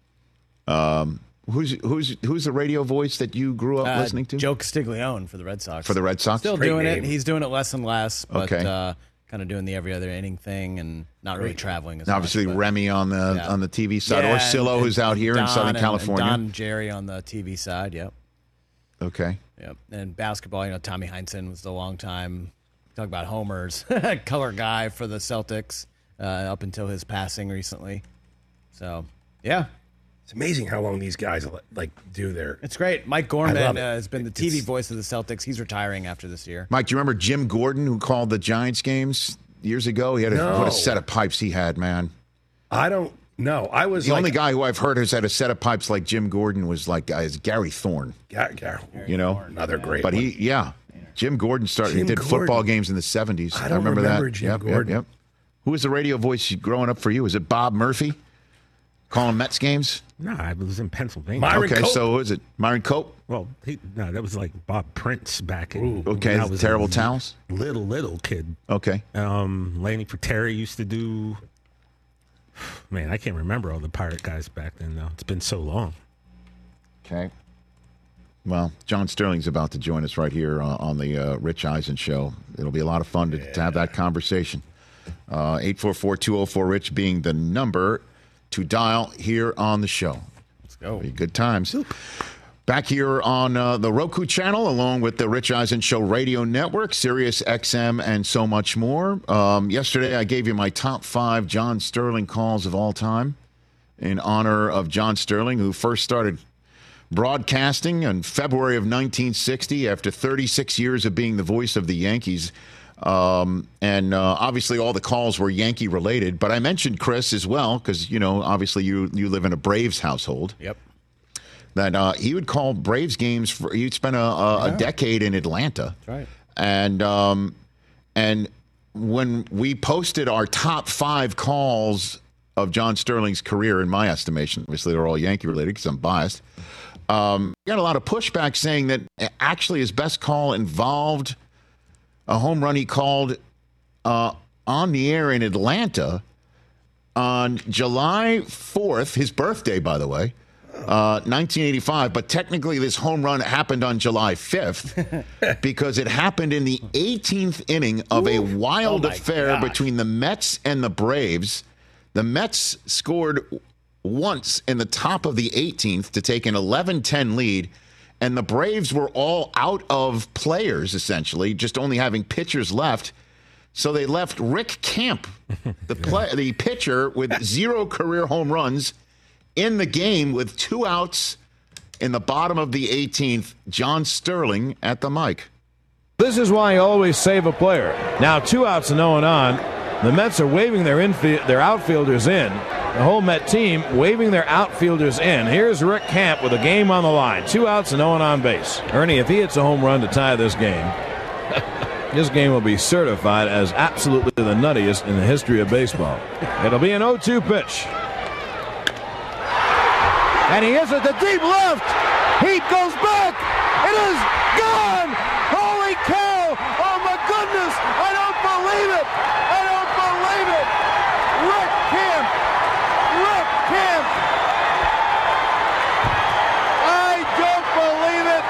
Who's the radio voice that you grew up listening to? Joe Castiglione for the Red Sox. For the Red Sox? Still doing it. He's doing it less and less, but okay. Kind of doing the every other inning thing and not really traveling as much. Obviously, Remy on the TV side, yeah, or Silo, who's out here in Southern California. And Don and Jerry on the TV side, yep. Okay. Yep. And basketball, Tommy Heinsohn was the long time, talk about homers, color guy for the Celtics up until his passing recently. So, yeah. It's amazing how long these guys do their. It's great. Mike Gorman has been the TV voice of the Celtics. He's retiring after this year. Mike, do you remember Jim Gordon, who called the Giants games years ago? He had what a set of pipes he had, man. I don't know. I was the only guy who I've heard who's had a set of pipes like Jim Gordon was is Gary Thorne. Gary another great. But one. Jim Gordon did football games in the 70s. I remember that. Jim Gordon. Yep. Who was the radio voice growing up for you? Was it Bob Murphy? Calling Mets games? No, I was in Pennsylvania. Myron Cope? So was it Myron Cope? Well, that was like Bob Prince back in. Okay, that was Terrible Towels? Little kid. Okay. Laney Terry used to do. Man, I can't remember all the Pirate guys back then, though. It's been so long. Okay. Well, John Sterling's about to join us right here on the Rich Eisen Show. It'll be a lot of fun to have that conversation. 844-204-RICH being the number to dial here on the show. Let's go. Be good times. Back here on the Roku channel, along with the Rich Eisen Show radio network, Sirius XM, and so much more. Yesterday, I gave you my top 5 John Sterling calls of all time in honor of John Sterling, who first started broadcasting in February of 1960 after 36 years of being the voice of the Yankees. And obviously all the calls were Yankee related. But I mentioned Chris as well because, obviously you live in a Braves household. Yep. That he would call Braves games. He'd spent a decade in Atlanta. That's right. And when we posted our top 5 calls of John Sterling's career, in my estimation, obviously they're all Yankee related because I'm biased, got a lot of pushback saying that actually his best call involved a home run he called on the air in Atlanta on July 4th, his birthday, by the way, 1985. But technically this home run happened on July 5th because it happened in the 18th inning of a wild affair between the Mets and the Braves. The Mets scored once in the top of the 18th to take an 11-10 lead. And the Braves were all out of players, essentially, just only having pitchers left. So they left Rick Camp, the pitcher, with 0 career home runs in the game with 2 outs in the bottom of the 18th. John Sterling at the mic. This is why you always save a player. Now 2 outs and no one on. The Mets are waving their outfielders in. The whole Met team waving their outfielders in. Here's Rick Camp with a game on the line. 2 outs and no one on base. Ernie, if he hits a home run to tie this game, this game will be certified as absolutely the nuttiest in the history of baseball. It'll be an 0-2 pitch. And he hits it to deep left. Heat goes back. It is gone. Holy cow. Oh, my goodness. I don't believe it. I don't believe it. Rick Camp. Rick Camp. I don't believe it.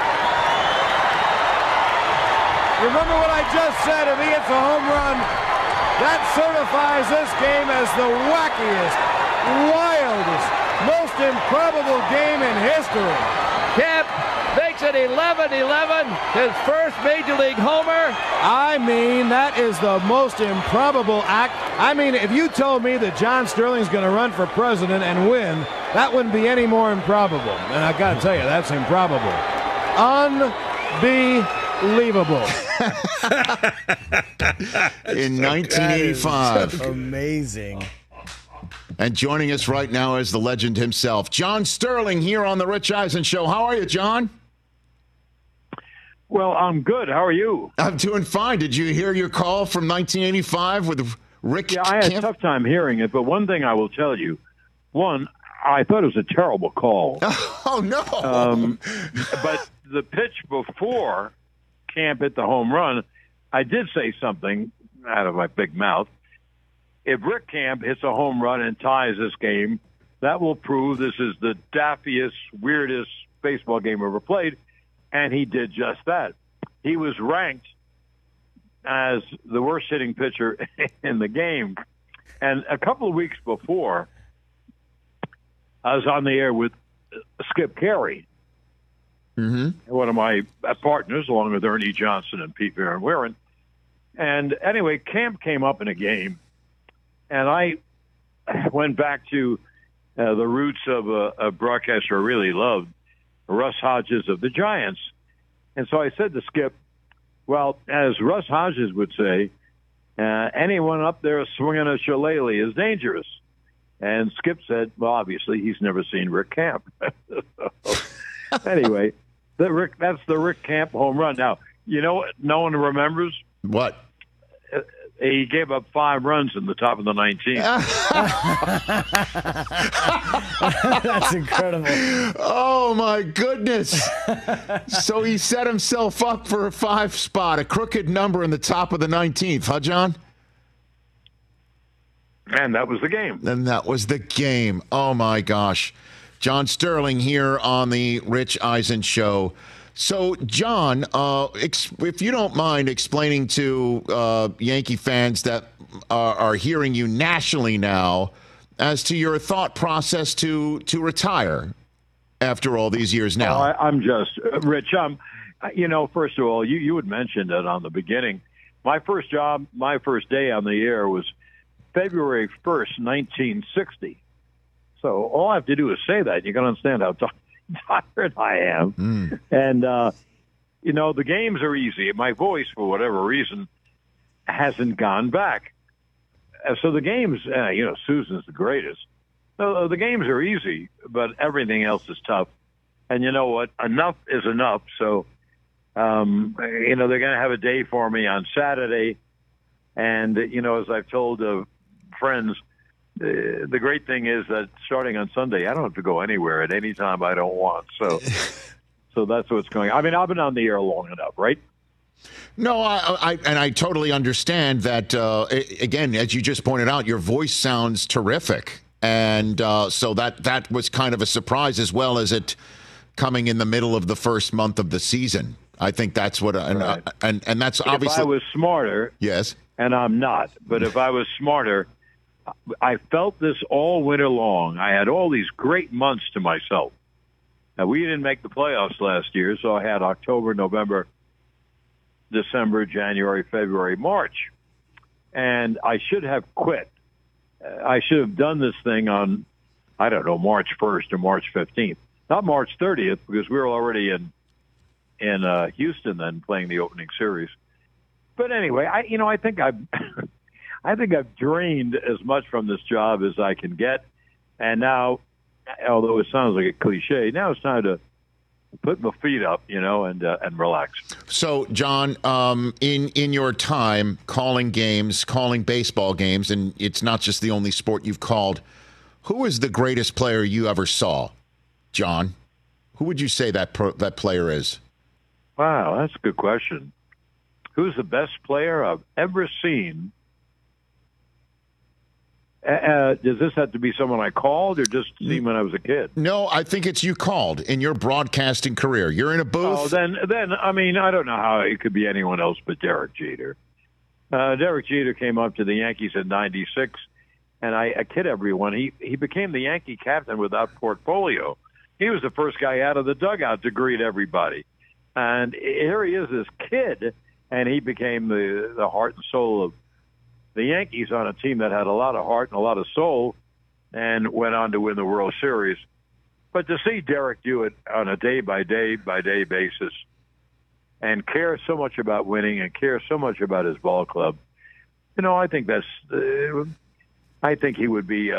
Remember what I just said. If he hits a home run, that certifies this game as the wackiest, wildest, most improbable game in history. Camp makes it 11-11, his first Major League homer. I mean, that is the most improbable act. I mean, if you told me that John Sterling's going to run for president and win, that wouldn't be any more improbable. And I got to tell you, that's improbable. Unbelievable. In 1985. Amazing. And joining us right now is the legend himself, John Sterling, here on the Rich Eisen Show. How are you, John? Well, I'm good. How are you? I'm doing fine. Did you hear your call from 1985 with Rick? Yeah, I had a tough time hearing it, but one thing I will tell you. One, I thought it was a terrible call. Oh, no. But the pitch before Camp hit the home run, I did say something out of my big mouth. If Rick Camp hits a home run and ties this game, that will prove this is the daffiest, weirdest baseball game ever played. And he did just that. He was ranked as the worst hitting pitcher in the game. And a couple of weeks before, I was on the air with Skip Carey, one of my partners, along with Ernie Johnson and Pete Van Wieren. And anyway, Camp came up in a game. And I went back to the roots of a broadcaster I really loved, Russ Hodges of the Giants. And so I said to Skip, well, as Russ Hodges would say, anyone up there swinging a shillelagh is dangerous. And Skip said, well, obviously, he's never seen Rick Camp. Anyway, that's the Rick Camp home run. Now, you know what no one remembers? What? He gave up 5 runs in the top of the 19th. That's incredible. Oh, my goodness. So he set himself up for a 5 spot, a crooked number in the top of the 19th, huh, John? And that was the game. And that was the game. Oh, my gosh. John Sterling here on the Rich Eisen Show. So, John, if you don't mind explaining to Yankee fans that are hearing you nationally now as to your thought process to retire after all these years now. I'm just, Rich, first of all, you had mentioned it on the beginning. My first job, my first day on the air was February 1st, 1960. So all I have to do is say that. You can understand how tired I am. And, the games are easy. My voice, for whatever reason, hasn't gone back. So the games, Susan's the greatest. So the games are easy, but everything else is tough. And you know what? Enough is enough. So, they're going to have a day for me on Saturday. And, as I've told friends, the great thing is that starting on Sunday, I don't have to go anywhere at any time I don't want. So that's what's going on. I mean, I've been on the air long enough, right? No, I totally understand that. Again, as you just pointed out, your voice sounds terrific. And so that was kind of a surprise, as well as it coming in the middle of the first month of the season. I think that's what, and that's obviously. If I was smarter, yes, and I'm not, but if I was smarter, I felt this all winter long. I had all these great months to myself. Now, we didn't make the playoffs last year, so I had October, November, December, January, February, March, and I should have quit. I should have done this thing on, I don't know, March 1st or March 15th. Not March 30th, because we were already in Houston then playing the opening series. But anyway, I think I've drained as much from this job as I can get. And now, although it sounds like a cliche, now it's time to put my feet up, and relax. So, John, in your time calling games, calling baseball games, and it's not just the only sport you've called, who is the greatest player you ever saw, John? Who would you say that player is? Wow, that's a good question. Who's the best player I've ever seen? Does this have to be someone I called or just seen when I was a kid? No, I think it's you called in your broadcasting career. You're in a booth. Oh, then I mean, I don't know how it could be anyone else but Derek Jeter. Derek Jeter came up to the Yankees in '96, and I kid everyone, he became the Yankee captain without portfolio. He was the first guy out of the dugout to greet everybody. And here he is, this kid, and he became the heart and soul of the Yankees on a team that had a lot of heart and a lot of soul and went on to win the World Series. But to see Derek do it on a day-by-day basis and care so much about winning and care so much about his ball club, I think I think he would be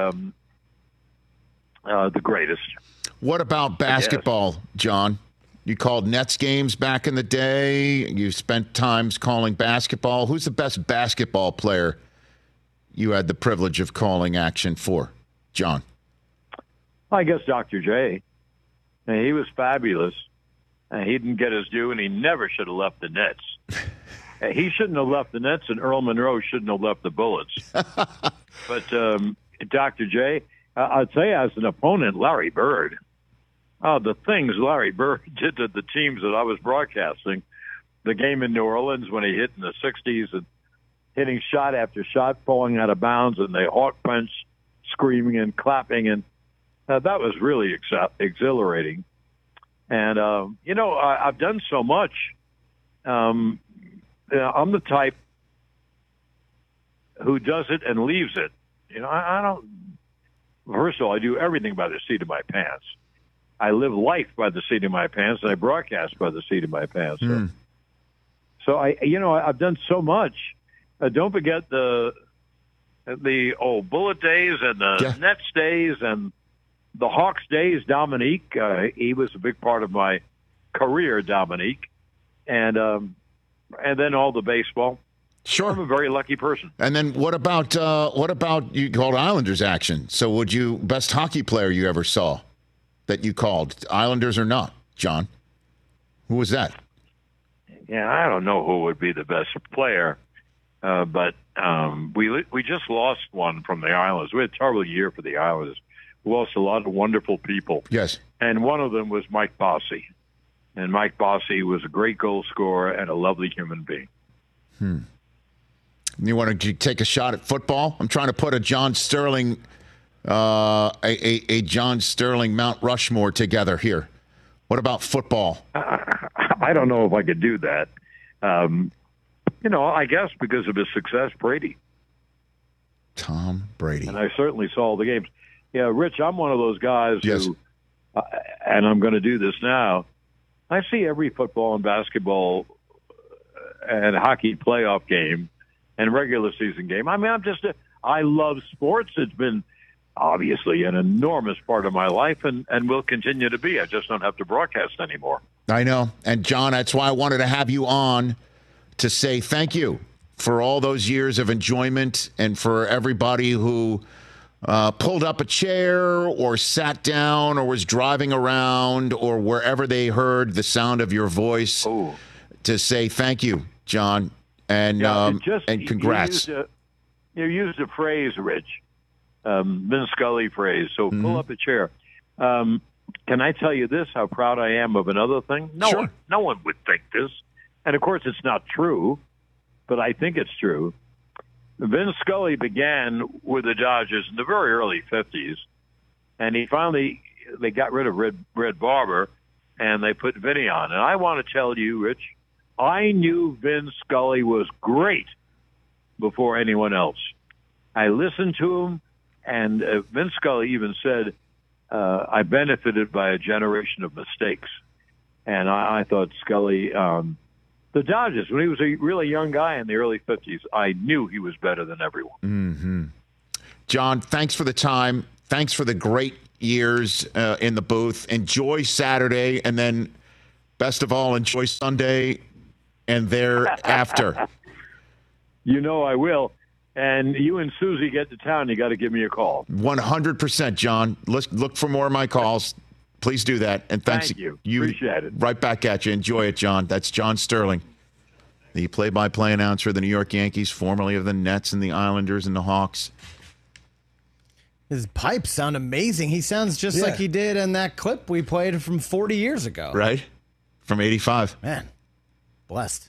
the greatest. What about basketball, John? You called Nets games back in the day. You spent times calling basketball. Who's the best basketball player you had the privilege of calling action for, John? I guess Dr. J. He was fabulous. He didn't get his due, and he never should have left the Nets. He shouldn't have left the Nets, and Earl Monroe shouldn't have left the Bullets. But Dr. J, I'd say as an opponent, Larry Bird. Oh, the things Larry Bird did to the teams that I was broadcasting. The game in New Orleans when he hit in the 60s and hitting shot after shot, falling out of bounds, and they hawk punch, screaming and clapping. And that was really exhilarating. And, I've done so much. I'm the type who does it and leaves it. I don't – first of all, I do everything by the seat of my pants. I live life by the seat of my pants, and I broadcast by the seat of my pants. So I've done so much. Don't forget the old Bullet days and the Nets days and the Hawks days. Dominique, he was a big part of my career, Dominique, and then all the baseball. Sure, I'm a very lucky person. And then what about you called Islanders action? So best hockey player you ever saw that you called, Islanders or not, John? Who was that? Yeah, I don't know who would be the best player, but we just lost one from the Islanders. We had a terrible year for the Islanders. We lost a lot of wonderful people. Yes. And one of them was Mike Bossy. And Mike Bossy was a great goal scorer and a lovely human being. You want to take a shot at football? I'm trying to put a John Sterling a John Sterling Mount Rushmore together here. What about football? I don't know if I could do that. I guess because of his success, Brady. Tom Brady. And I certainly saw all the games. Yeah, Rich, I'm one of those guys who and I'm going to do this now, I see every football and basketball and hockey playoff game and regular season game. I mean, I love sports. It's been obviously an enormous part of my life and will continue to be. I just don't have to broadcast anymore. I know. And, John, that's why I wanted to have you on to say thank you for all those years of enjoyment and for everybody who pulled up a chair or sat down or was driving around or wherever they heard the sound of your voice to say thank you, John, and congrats. You used a phrase, Rich, Vin Scully phrase, so pull up a chair. Can I tell you this, how proud I am of another thing? No one would think this. And, of course, it's not true, but I think it's true. Vin Scully began with the Dodgers in the very early 50s, and they got rid of Red Barber, and they put Vinny on. And I want to tell you, Rich, I knew Vin Scully was great before anyone else. I listened to him, and Vin Scully even said, I benefited by a generation of mistakes. And I thought Scully, the Dodgers, when he was a really young guy in the early 50s, I knew he was better than everyone. Mm-hmm. John, thanks for the time. Thanks for the great years in the booth. Enjoy Saturday, and then, best of all, enjoy Sunday and thereafter. You know I will. And you and Susie get to town, you got to give me a call. 100%, John. Let's look for more of my calls. Please do that. And thanks. Thank you. Appreciate it. Right back at you. Enjoy it, John. That's John Sterling, the play-by-play announcer of the New York Yankees, formerly of the Nets and the Islanders and the Hawks. His pipes sound amazing. He sounds just like he did in that clip we played from 40 years ago. Right? From 85. Man, blessed.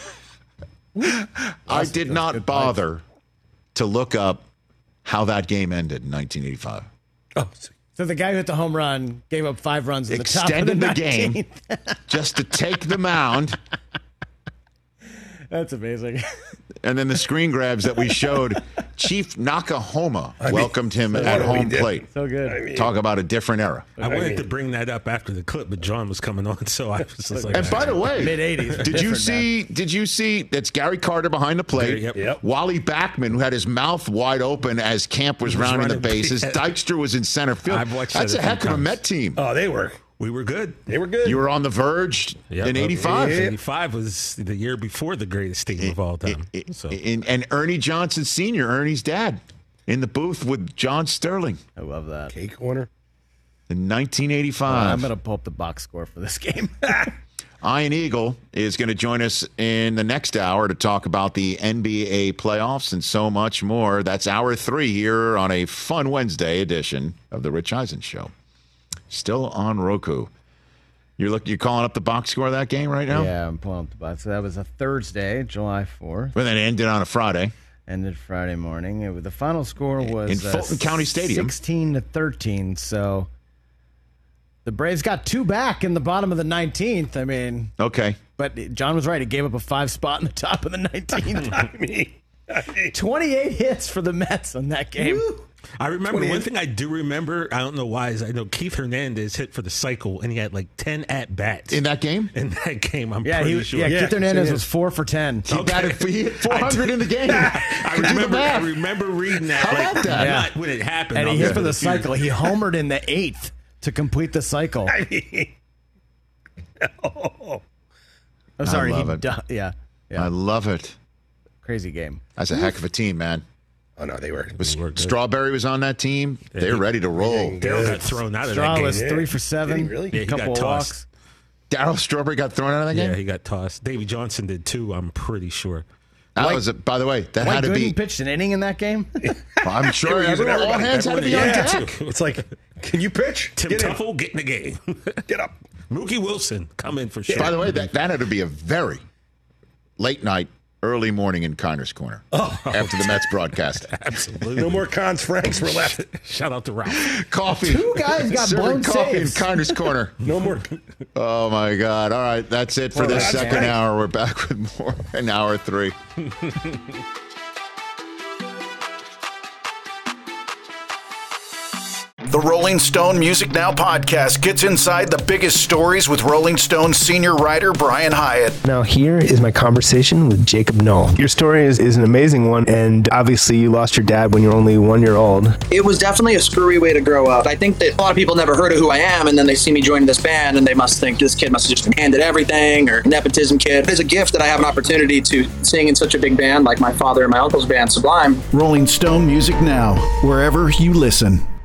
I did not bother to look up how that game ended in 1985. Oh, so the guy who hit the home run gave up 5 runs in the top of the extended the game just to take the mound. That's amazing. And then the screen grabs that we showed, Chief Nakahoma welcomed him at home plate. So good. Talk about a different era. I wanted to bring that up after the clip, but John was coming on, so I was just like... And by the way, mid-'80s. Did you see that's Gary Carter behind the plate? Yep. Wally Backman, who had his mouth wide open as Camp was rounding the bases. Dykstra was in center field. That's a heck of a Met team. Oh, they were. We were good. They were good. You were on the verge in 85. 85 was the year before the greatest team of all time. And Ernie Johnson Sr., Ernie's dad, in the booth with John Sterling. I love that. K Corner. In 1985. I'm going to pull up the box score for this game. Ian Eagle is going to join us in the next hour to talk about the NBA playoffs and so much more. That's hour 3 here on a fun Wednesday edition of The Rich Eisen Show. Still on Roku. You're calling up the box score of that game right now? Yeah, I'm pulling up the box. So that was a Thursday, July 4th. Well, then it ended on a Friday. Ended Friday morning. The final score was in Fulton County Stadium, 16-13. So the Braves got 2 back in the bottom of the 19th. I mean, okay, but John was right. He gave up a 5 spot in the top of the 19th. I mean, 28 hits for the Mets on that game. Woo! I remember one thing I do remember. I don't know why. Is I know Keith Hernandez hit for the cycle, and he had like 10 at bats in that game. I'm pretty sure. Yeah, Keith Hernandez was 4 for 10. He hit 400 in the game. I remember reading that. How about that? Not when it happened. And he hit for the cycle. He homered in the 8th to complete the cycle. I'm sorry. I love it. Yeah. I love it. Crazy game. That's a heck of a team, man. Oh, no, they were. Strawberry was on that team. They're ready to roll. Daryl got thrown out of that game. Straw was 3 for 7. Really? Yeah, he got tossed. Daryl Strawberry got thrown out of that game? Yeah, he got tossed. Davey Johnson did too, I'm pretty sure. That was, by the way, that had to be. pitched an inning in that game? I'm sure all hands had to be on deck. It's like, can you pitch? Tim Tuffle, get in the game. Get up. Mookie Wilson, come in for sure. By the way, that had to be a very late night, early morning in Connor's Corner after the Mets broadcast. Absolutely. No more Cons Franks were left. Shout out to Ralph. Coffee. 2 guys got blown coffee saves. in Connor's Corner. No more. Oh, my God. All right, that's it for this second hour. We're back with more in hour 3. The Rolling Stone Music Now podcast gets inside the biggest stories with Rolling Stone senior writer Brian Hyatt. Now here is my conversation with Jacob Knoll. Your story is an amazing one, and obviously you lost your dad when you were only 1 year old. It was definitely a screwy way to grow up. I think that a lot of people never heard of who I am, and then they see me joining this band, and they must think this kid must have just been handed everything, or nepotism kid. It's a gift that I have an opportunity to sing in such a big band like my father and my uncle's band, Sublime. Rolling Stone Music Now, wherever you listen.